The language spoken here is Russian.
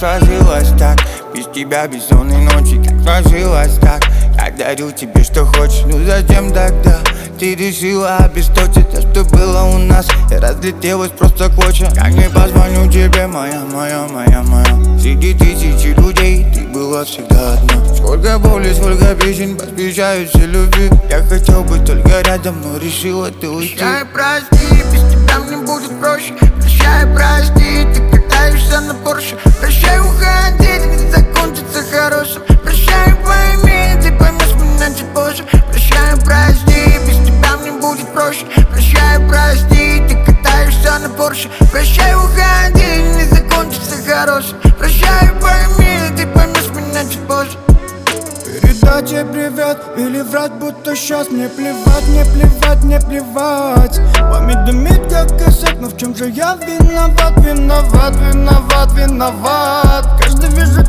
сложилось так? Без тебя бессонные ночи, как сложилось так? Я дарю тебе, что хочешь, ну зачем тогда ты решила обесточить то, что было у нас, и разлетелось просто клочья? Я не позвоню тебе, моя. Среди тысячи людей ты была всегда одна. Сколько боли, сколько песен посвящаю все любви. Я хотел быть только рядом, но решила ты уйти. Прощай, прости, без тебя мне будет проще. Прощай, прости, ты катаешься на Порше. Прощай, уходи, не закончится хорошим. Прощай, пойми, ты поймешь меня чуть позже. Прощай, прости, без тебя мне будет проще. Прощай, прости, ты катаешься на Порше. Прощай, уходи, не закончится хорошим. Прощай, пойми, ты поймешь меня чуть позже. Передать ей привет или врать, будто сейчас мне плевать, мне плевать, мне плевать. Память дымит как косяк, но в чем же я виноват? Каждый вижу